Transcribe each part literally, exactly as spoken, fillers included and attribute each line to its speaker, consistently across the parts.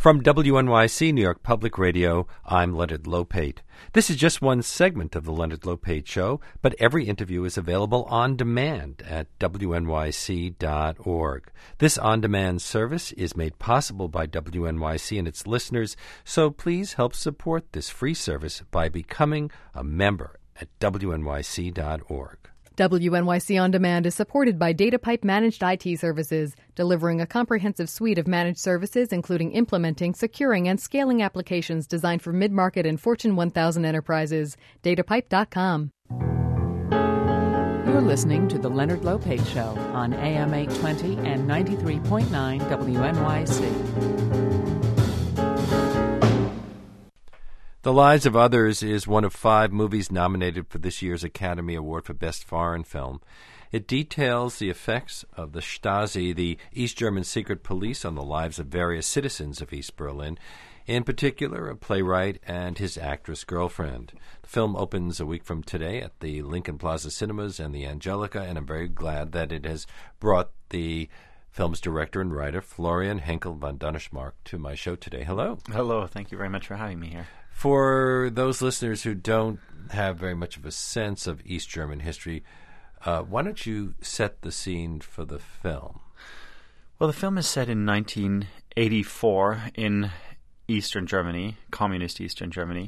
Speaker 1: From W N Y C, New York Public Radio, I'm Leonard Lopate. This is just one segment of the Leonard Lopate Show, but every interview is available on demand at W N Y C dot org. This on-demand service is made possible by W N Y C and its listeners, so please help support this free service by becoming a member at W N Y C dot org.
Speaker 2: W N Y C On Demand is supported by DataPipe Managed I T Services, delivering a comprehensive suite of managed services including implementing, securing, and scaling applications designed for mid-market and Fortune one thousand enterprises. datapipe dot com.
Speaker 3: You're listening to The Leonard Lopate Show on A M eight twenty and ninety-three point nine W N Y C.
Speaker 1: The Lives of Others is one of five movies nominated for this year's Academy Award for Best Foreign Film. It details the effects of the Stasi, the East German secret police, on the lives of various citizens of East Berlin, in particular a playwright and his actress girlfriend. The film opens a week from today at the Lincoln Plaza Cinemas and the Angelica, and I'm very glad that it has brought the film's director and writer, Florian Henkel von Donnersmarck, to my show today. Hello.
Speaker 4: Hello. Thank you very much for having me here.
Speaker 1: For those listeners who don't have very much of a sense of East German history, uh, why don't you set the scene for the film?
Speaker 4: Well, the film is set in nineteen eighty-four in Eastern Germany, communist Eastern Germany,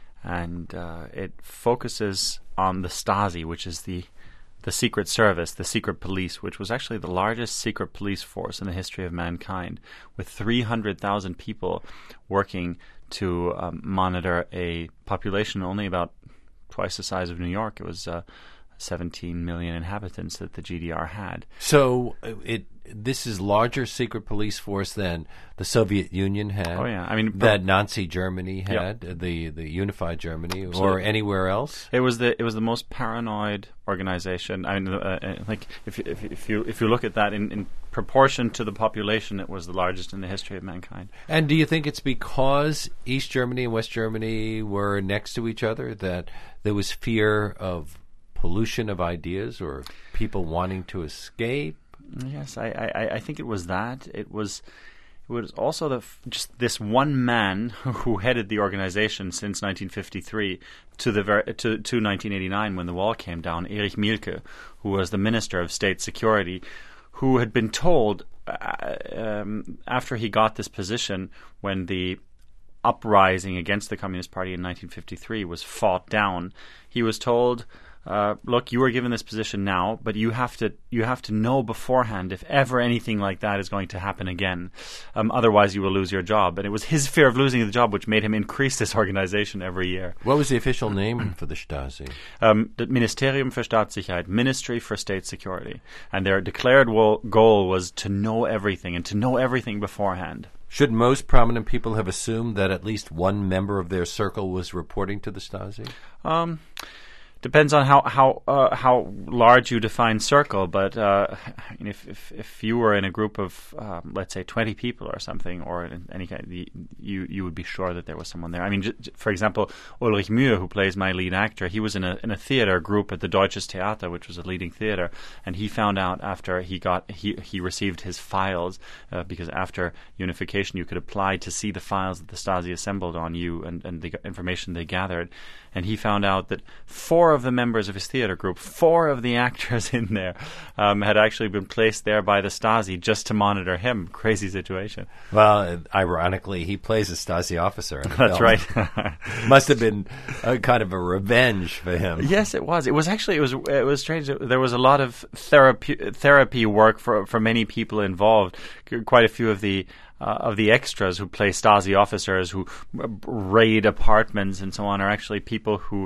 Speaker 4: and uh, it focuses on the Stasi, which is the the secret service, the secret police, which was actually the largest secret police force in the history of mankind, with three hundred thousand people working to um, monitor a population only about twice the size of New York. It was uh, seventeen million inhabitants that the G D R had.
Speaker 1: So it this is larger secret police force than the Soviet Union had.
Speaker 4: Oh yeah, I mean
Speaker 1: that Nazi Germany had,
Speaker 4: yeah.
Speaker 1: the the unified Germany,
Speaker 4: Absolutely.
Speaker 1: Or anywhere else.
Speaker 4: It was the it was the most paranoid organization. I mean, uh, uh, like if if if you if you look at that in, in proportion to the population, it was the largest in the history of mankind.
Speaker 1: And do you think it's because East Germany and West Germany were next to each other that there was fear of pollution of ideas or people wanting to escape?
Speaker 4: Yes, I, I, I think it was that. It was it was also the f- just this one man who headed the organization since nineteen fifty-three to the ver- to to nineteen eighty-nine when the wall came down. Erich Mielke, who was the Minister of State Security, who had been told uh, um, after he got this position when the uprising against the Communist Party in nineteen fifty-three was fought down, he was told, Uh, look, you were given this position now, but you have to you have to know beforehand if ever anything like that is going to happen again. Um, otherwise, you will lose your job. And it was his fear of losing the job which made him increase this organization every year.
Speaker 1: What was the official name for the Stasi?
Speaker 4: Um, the Ministerium für Staatssicherheit, Ministry for State Security. And their declared wo- goal was to know everything and to know everything beforehand.
Speaker 1: Should most prominent people have assumed that at least one member of their circle was reporting to the Stasi?
Speaker 4: Um... Depends on how how uh, how large you define circle, but uh, I mean, if, if if you were in a group of um, let's say twenty people or something, or in any kind, you you would be sure that there was someone there. I mean, j- j- for example, Ulrich Mühe, who plays my lead actor, he was in a in a theater group at the Deutsches Theater, which was a leading theater, and he found out after he got he he received his files uh, because after unification you could apply to see the files that the Stasi assembled on you and and the information they gathered, and he found out that four of the members of his theater group, four of the actors in there, um, had actually been placed there by the Stasi just to monitor him. Crazy situation.
Speaker 1: Well, ironically, he plays a Stasi officer in the
Speaker 4: That's
Speaker 1: film.
Speaker 4: right.
Speaker 1: Must have been a kind of a revenge for him.
Speaker 4: Yes, it was. It was actually it was it was strange. There was a lot of therapy therapy work for for many people involved. Quite a few of the Uh, of the extras who play Stasi officers who uh, raid apartments and so on are actually people who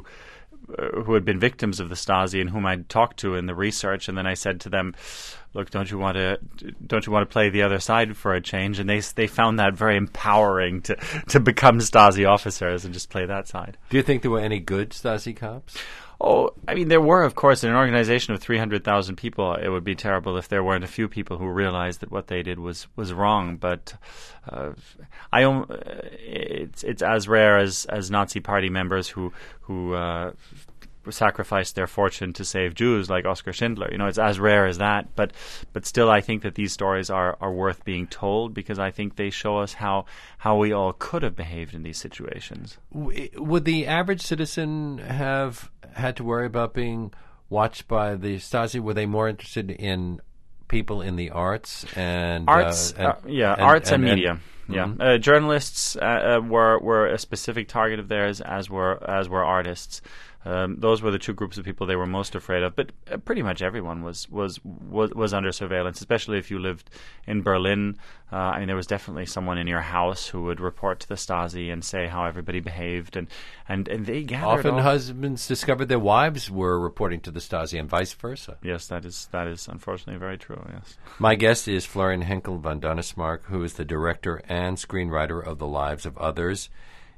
Speaker 4: uh, who had been victims of the Stasi and whom I'd talked to in the research. And then I said to them, "Look, don't you want to don't you want to play the other side for a change?" And they they found that very empowering to to become Stasi officers and just play that side.
Speaker 1: Do you think there were any good Stasi cops?
Speaker 4: Oh, I mean, there were, of course, in an organization of three hundred thousand people, it would be terrible if there weren't a few people who realized that what they did was, was wrong. But uh, I um, it's it's as rare as, as Nazi Party members who who uh, sacrificed their fortune to save Jews, like Oskar Schindler. You know, it's as rare as that. But but still, I think that these stories are, are worth being told, because I think they show us how how we all could have behaved in these situations.
Speaker 1: Would the average citizen have had to worry about being watched by the Stasi? Were they more interested in people in the arts and
Speaker 4: arts?
Speaker 1: Uh, and,
Speaker 4: uh, yeah,
Speaker 1: and,
Speaker 4: arts and,
Speaker 1: and
Speaker 4: media.
Speaker 1: And,
Speaker 4: yeah,
Speaker 1: mm-hmm.
Speaker 4: uh, journalists uh, uh, were were a specific target of theirs, as were as were artists. Um, those were the two groups of people they were most afraid of. But uh, pretty much everyone was was, was was under surveillance, especially if you lived in Berlin. Uh, I mean, there was definitely someone in your house who would report to the Stasi and say how everybody behaved, and and, and they gathered.
Speaker 1: Often,
Speaker 4: all
Speaker 1: husbands discovered their wives were reporting to the Stasi, and vice versa.
Speaker 4: Yes, that is that is unfortunately very true. Yes.
Speaker 1: My guest is Florian Henckel von Donnersmarck, who is the director and screenwriter of The Lives of Others.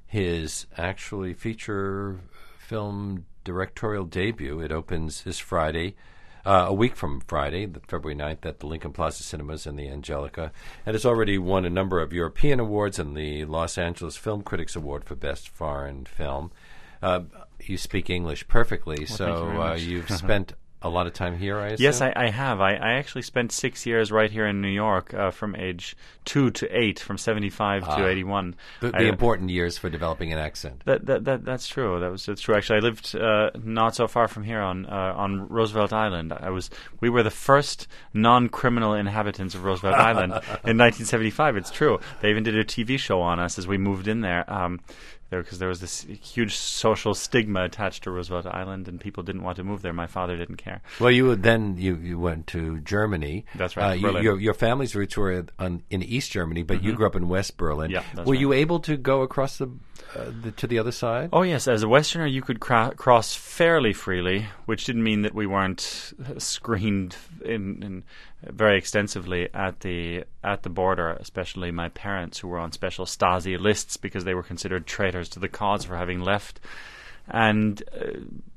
Speaker 1: His actually feature film directorial debut. It opens this Friday, uh, a week from Friday, the February ninth, at the Lincoln Plaza Cinemas in the Angelica, and has already won a number of European awards and the Los Angeles Film Critics Award for Best Foreign Film. Uh, you speak English perfectly,
Speaker 4: well,
Speaker 1: so
Speaker 4: you
Speaker 1: uh, you've spent a lot of time here, I assume?
Speaker 4: Yes, I, I have. I, I actually spent six years right here in New York, uh, from age two to eight, from seventy-five
Speaker 1: ah,
Speaker 4: to eighty-one.
Speaker 1: The, the
Speaker 4: I,
Speaker 1: important years for developing an accent.
Speaker 4: That that, that that's true. That was that's true. Actually, I lived uh, not so far from here on uh, on Roosevelt Island. I was we were the first non-criminal inhabitants of Roosevelt Island in nineteen seventy-five. It's true. They even did a T V show on us as we moved in there. Um, because there was this huge social stigma attached to Roosevelt Island, and people didn't want to move there. My father didn't care.
Speaker 1: Well, you then you, you went to Germany.
Speaker 4: That's right.
Speaker 1: Uh, you, your your family's roots were on, in East Germany, but mm-hmm. you grew up in West Berlin.
Speaker 4: Yeah, that's
Speaker 1: were
Speaker 4: right.
Speaker 1: you able to go across the, uh, the to the other side?
Speaker 4: Oh yes, as a Westerner, you could cra- cross fairly freely, which didn't mean that we weren't screened in, in very extensively at the at the border, especially my parents, who were on special Stasi lists because they were considered traitors to the cause for having left. And uh,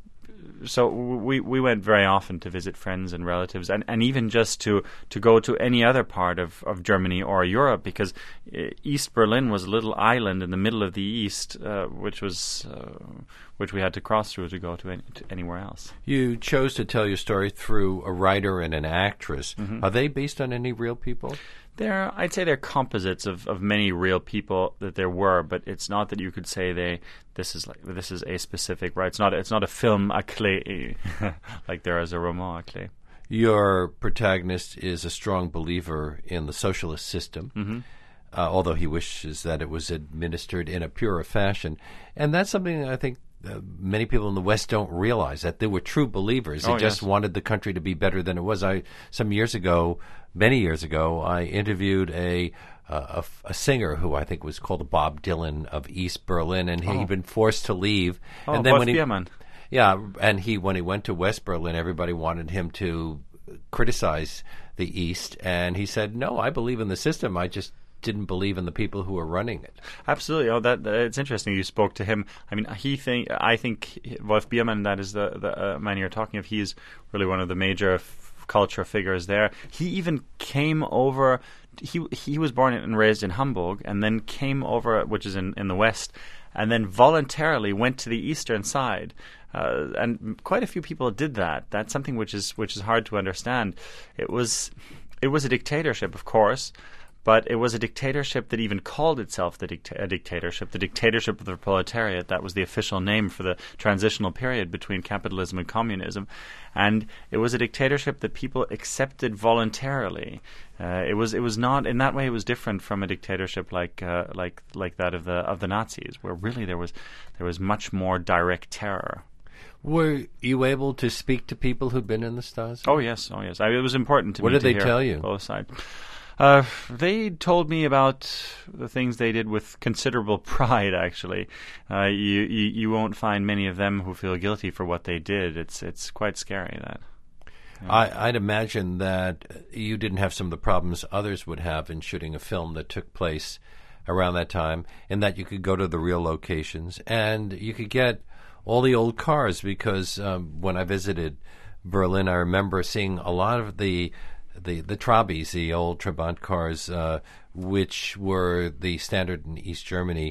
Speaker 4: so we we went very often to visit friends and relatives, and, and even just to, to go to any other part of, of Germany or Europe, because East Berlin was a little island in the middle of the East, uh, which was uh, which we had to cross through to go to, any, to anywhere else.
Speaker 1: You chose to tell your story through a writer and an actress. Mm-hmm. Are they based on any real people?
Speaker 4: They're, I'd say they're composites of, of many real people that there were, but it's not that you could say they this is like this is a specific, right? It's not it's not a film à clé like there is a roman à clé.
Speaker 1: Your protagonist is a strong believer in the socialist system, mm-hmm. uh, although he wishes that it was administered in a purer fashion, and that's something that I think Uh, many people in the West don't realize, that they were true believers. They
Speaker 4: oh,
Speaker 1: just
Speaker 4: yes.
Speaker 1: wanted the country to be better than it was. I some years ago, many years ago, I interviewed a uh, a, a singer who I think was called the Bob Dylan of East Berlin, and
Speaker 4: oh.
Speaker 1: he'd been forced to leave.
Speaker 4: Oh,
Speaker 1: and then
Speaker 4: Wolf
Speaker 1: when he,
Speaker 4: Biermann.
Speaker 1: yeah, and he when he went to West Berlin, everybody wanted him to criticize the East, and he said, "No, I believe in the system. I just didn't believe in the people who were running it."
Speaker 4: Absolutely. Oh, that, that it's interesting. You spoke to him. I mean, he think I think Wolf Biermann, that is the the uh, man you're talking of. He's really one of the major f- culture figures there. He even came over. He he was born and raised in Hamburg, and then came over, which is in, in the West, and then voluntarily went to the eastern side. Uh, and quite a few people did that. That's something which is which is hard to understand. It was it was a dictatorship, of course. But it was a dictatorship that even called itself the dicta- a dictatorship, the dictatorship of the proletariat. That was the official name for the transitional period between capitalism and communism. And it was a dictatorship that people accepted voluntarily. Uh, it was it was not, in that way, it was different from a dictatorship like uh, like like that of the of the Nazis, where really there was there was much more direct terror.
Speaker 1: Were you able to speak to people who'd been in the Stasi?
Speaker 4: Oh yes, oh yes. I mean, it was important to
Speaker 1: what
Speaker 4: me
Speaker 1: did
Speaker 4: to
Speaker 1: they
Speaker 4: hear
Speaker 1: tell you?
Speaker 4: Both sides. Uh, they told me about the things they did with considerable pride. Actually, uh, you, you you won't find many of them who feel guilty for what they did. It's it's quite scary. That yeah.
Speaker 1: I, I'd imagine that you didn't have some of the problems others would have in shooting a film that took place around that time, in that you could go to the real locations and you could get all the old cars. Because um, when I visited Berlin, I remember seeing a lot of the the the Trabis, the old Trabant cars, uh, which were the standard in East Germany,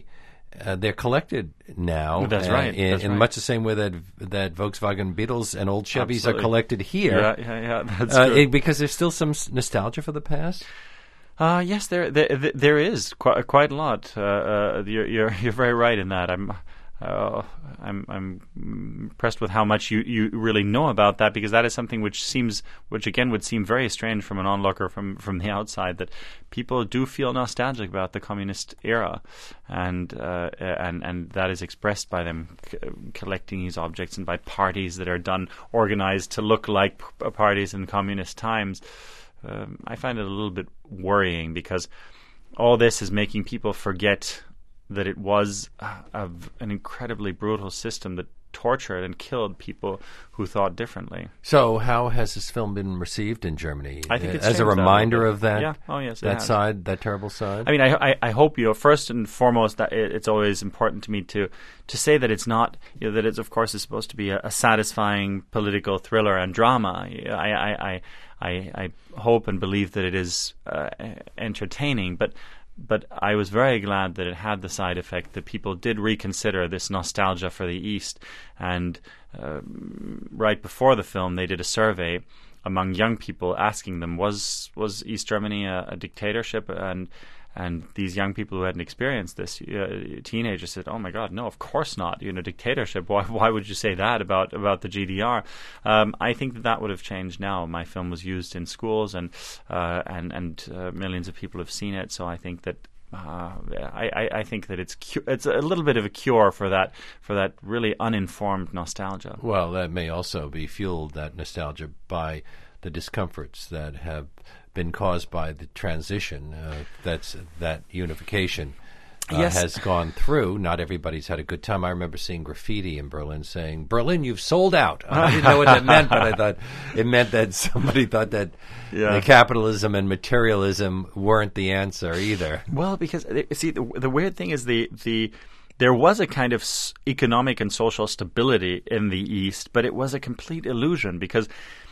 Speaker 1: uh, they're collected now.
Speaker 4: That's
Speaker 1: uh,
Speaker 4: right.
Speaker 1: In,
Speaker 4: That's
Speaker 1: in
Speaker 4: right.
Speaker 1: much the same way that that Volkswagen Beetles and old Chevys
Speaker 4: Absolutely.
Speaker 1: are collected here.
Speaker 4: Yeah, yeah, yeah. That's
Speaker 1: Uh,
Speaker 4: true.
Speaker 1: it- because there's still some s- nostalgia for the past.
Speaker 4: Uh, yes, there, there, there is quite, quite a lot. Uh, uh, you're, you're, you're very right in that. I'm, uh, I'm, I'm impressed with how much you, you really know about that, because that is something which seems, which again would seem very strange from an onlooker from, from the outside, that people do feel nostalgic about the communist era, and uh, and and that is expressed by them c- collecting these objects and by parties that are done organized to look like p- parties in communist times. Um, I find it a little bit worrying, because all this is making people forget that it was uh, a, an incredibly brutal system that tortured and killed people who thought differently.
Speaker 1: So, how has this film been received in Germany?
Speaker 4: I think it's
Speaker 1: as a
Speaker 4: changed that a
Speaker 1: reminder
Speaker 4: little
Speaker 1: of
Speaker 4: bit.
Speaker 1: that.
Speaker 4: Yeah. Oh, yes, it
Speaker 1: that
Speaker 4: has.
Speaker 1: side, that terrible side.
Speaker 4: I mean, I, I, I hope, you know, first and foremost, that it, it's always important to me to to say that it's not, you know, that it's, of course, is supposed to be a, a satisfying political thriller and drama. I, I, I, I, I hope and believe that it is uh, entertaining, but but I was very glad that it had the side effect that people did reconsider this nostalgia for the East. And uh, right before the film, they did a survey among young people asking them, was was East Germany a, a dictatorship? And and these young people who hadn't experienced this, uh, teenagers said, "Oh my God, no, of course not. You know, dictatorship. Why? Why would you say that about about the G D R?" Um, I think that that would have changed now. My film was used in schools, and uh, and and uh, millions of people have seen it. So I think that. Uh, I, I, I think that it's cu- it's a little bit of a cure for that for that really uninformed nostalgia.
Speaker 1: Well, that may also be fueled, that nostalgia, by the discomforts that have been caused by the transition. Uh, that's that unification uh,
Speaker 4: Yes.
Speaker 1: has gone through. Not everybody's had a good time. I remember seeing graffiti in Berlin saying, "Berlin, you've sold out." I didn't know what that meant, but I thought it meant that somebody thought that
Speaker 4: Yeah.
Speaker 1: the capitalism and materialism weren't the answer either.
Speaker 4: Well, because uh, see, the, the weird thing is the the there was a kind of s- economic and social stability in the East, but it was a complete illusion, because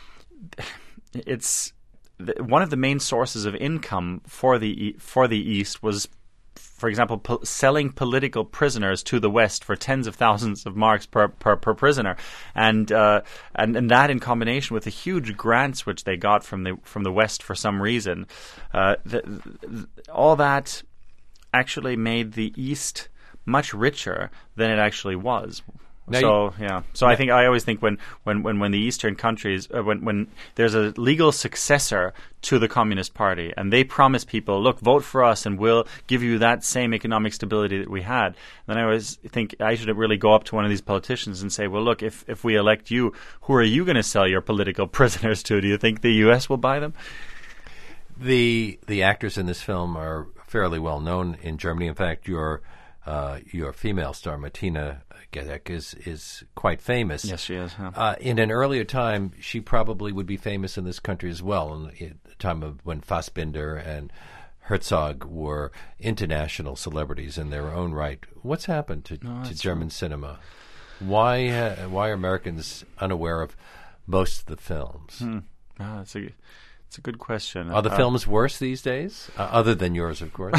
Speaker 4: it's the, one of the main sources of income for the E- for the East was, for example, po- selling political prisoners to the West for tens of thousands of marks per per, per prisoner, and uh, and and that in combination with the huge grants which they got from the from the West for some reason, uh, the, the, all that actually made the East much richer than it actually was.
Speaker 1: Now
Speaker 4: So yeah, so I think I always think when when, when, when the Eastern countries uh, when when there's a legal successor to the Communist Party and they promise people, look, vote for us and we'll give you that same economic stability that we had, then I always think I should really go up to one of these politicians and say, well, look, if if we elect you, who are you going to sell your political prisoners to? Do you think the U S will buy them?
Speaker 1: The the actors in this film are fairly well known in Germany. In fact, your uh, your female star Martina Gedeck is is quite famous.
Speaker 4: Yes, she is. Huh?
Speaker 1: Uh, in an earlier time, she probably would be famous in this country as well. In, in the time of when Fassbinder and Herzog were international celebrities in their own right. What's happened to,
Speaker 4: No,
Speaker 1: to
Speaker 4: that's
Speaker 1: German cinema? Why uh, why are Americans unaware of most of the films?
Speaker 4: Hmm. Ah, that's a it's a good question.
Speaker 1: Are the
Speaker 4: Uh,
Speaker 1: films worse these days, uh, other than yours, of course?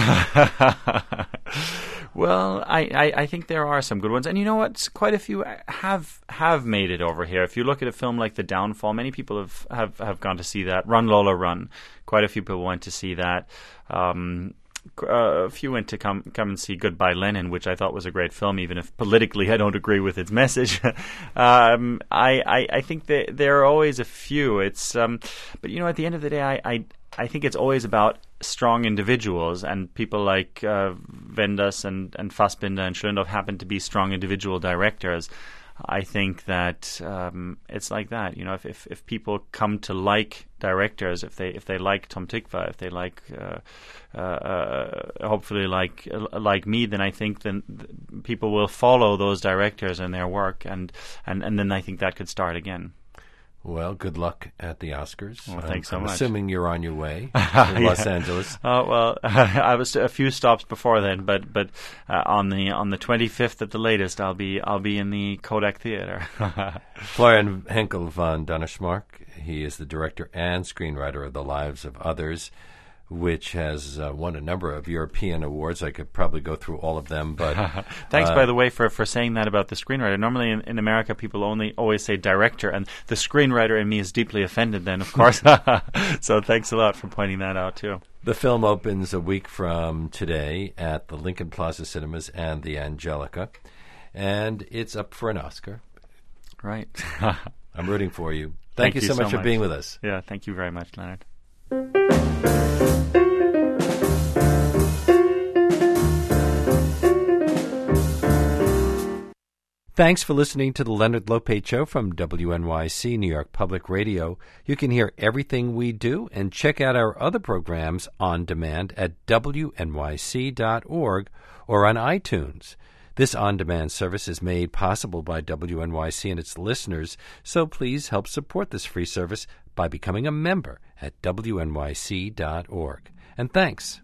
Speaker 4: Well, I, I, I think there are some good ones, and you know what? Quite a few have have made it over here. If you look at a film like The Downfall, many people have, have, have gone to see that. Run Lola Run, quite a few people went to see that. Um, uh, a few went to come come and see Goodbye Lenin, which I thought was a great film, even if politically I don't agree with its message. um, I, I I think that there are always a few. It's um, but you know, at the end of the day, I. I I think it's always about strong individuals, and people like uh, Wenders and, and Fassbinder and Schlöndorff happen to be strong individual directors. I think that um, it's like that. You know, if, if if people come to like directors, if they if they like Tom Tykwer, if they like uh, uh, uh, hopefully like uh, like me, then I think then th- people will follow those directors and their work, and, and, and then I think that could start again.
Speaker 1: Well, good luck at the Oscars.
Speaker 4: Well, thanks so
Speaker 1: I'm
Speaker 4: much.
Speaker 1: assuming you're on your way to Los Angeles.
Speaker 4: Oh well, I was a few stops before then, but but uh, on the on the twenty-fifth at the latest, I'll be I'll be in the Kodak Theater.
Speaker 1: Florian Henkel von Donnersmarck, he is the director and screenwriter of The Lives of Others, which has uh, won a number of European awards. I could probably go through all of them, but
Speaker 4: thanks,
Speaker 1: uh,
Speaker 4: by the way, for, for saying that about the screenwriter. Normally in, in America, people only always say director, and the screenwriter in me is deeply offended then, of course. So thanks a lot for pointing that out, too.
Speaker 1: The film opens a week from today at the Lincoln Plaza Cinemas and the Angelica, and it's up for an Oscar.
Speaker 4: Right.
Speaker 1: I'm rooting for you. Thank,
Speaker 4: Thank
Speaker 1: you
Speaker 4: you
Speaker 1: so
Speaker 4: so
Speaker 1: much for
Speaker 4: much.
Speaker 1: being with us.
Speaker 4: Yeah, thank you very much, Leonard.
Speaker 1: Thanks for listening to the Leonard Lopate Show from W N Y C, New York Public Radio. You can hear everything we do and check out our other programs on demand at W N Y C dot org or on iTunes. This on-demand service is made possible by W N Y C and its listeners, so please help support this free service by becoming a member at W N Y C dot org. And thanks.